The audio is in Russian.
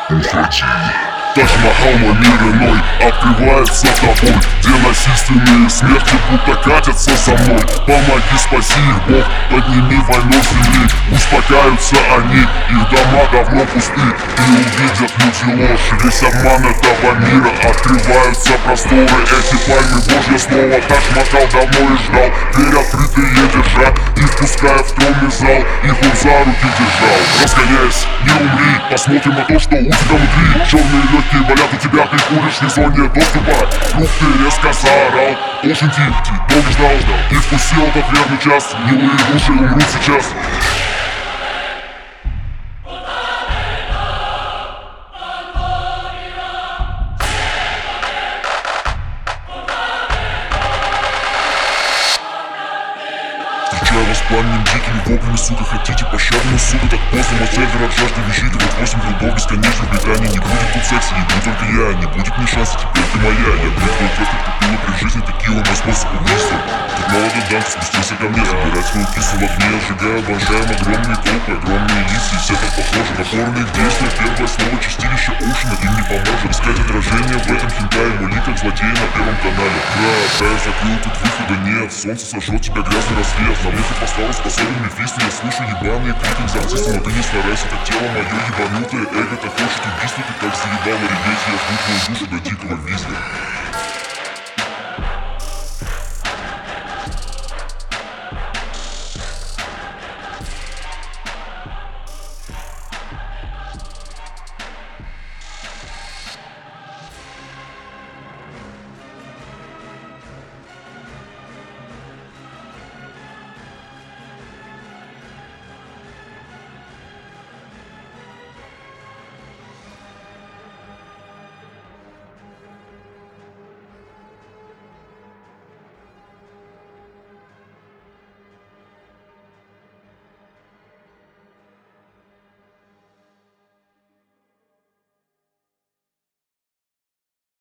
уходи. Тадж-Махал, мой мир иной, открывается тобой, где насильственные смерти будто катятся за мной. Помоги, спаси их, Бог, подними войну земли. Успокаиваются они, их дома давно пусты, и увидят люди ложь, весь обман этого мира. Открываются просторы, эти пальмы, Божье слово. Тадж-Махал давно и ждал, дверь открытые держа, и впуская в тронный зал, их он за руки держал. Разгоняясь, не умри, посмотрим на то, что у тебя внутри. Черные легкие болят у тебя, ты куришь, не зоне доступа. Вдруг ты резко заорал, должен идти, долго ждал, и вкусил этот верный час. Милые души умрут сейчас. Встречаю вас пламенем дикими воплями, сука, хотите пощады, но, сука, так поздно. Мой север от жажды визита, вот 8 грудов бесконечных Британии. Не будет тут секса, не буду только я, не будет ни шанса, теперь ты моя. Я бритву и кровь купила при жизни, текила мой способ убийства. Тут молодой дан спустился ко мне, забирать свою кису в огне. Сжигаю, обожаем огромные толпы, огромные лица, и все так похожи на порные действия. Первое слово чистилище Ушина им не поможет. Искать отражение в этом хентае, мой лик как злодей на первом канале. Я закрыл, тут выхода нет, солнце сожжет тебя, грязный рассвет. На муху поставил способен Мефисто, я слышу ебаные крики экзорциста. Но ты не старайся, так тело мое ебанутое эго, так хочет убийства. Ты так заебала реветь, я жду твою душу до дикого визга.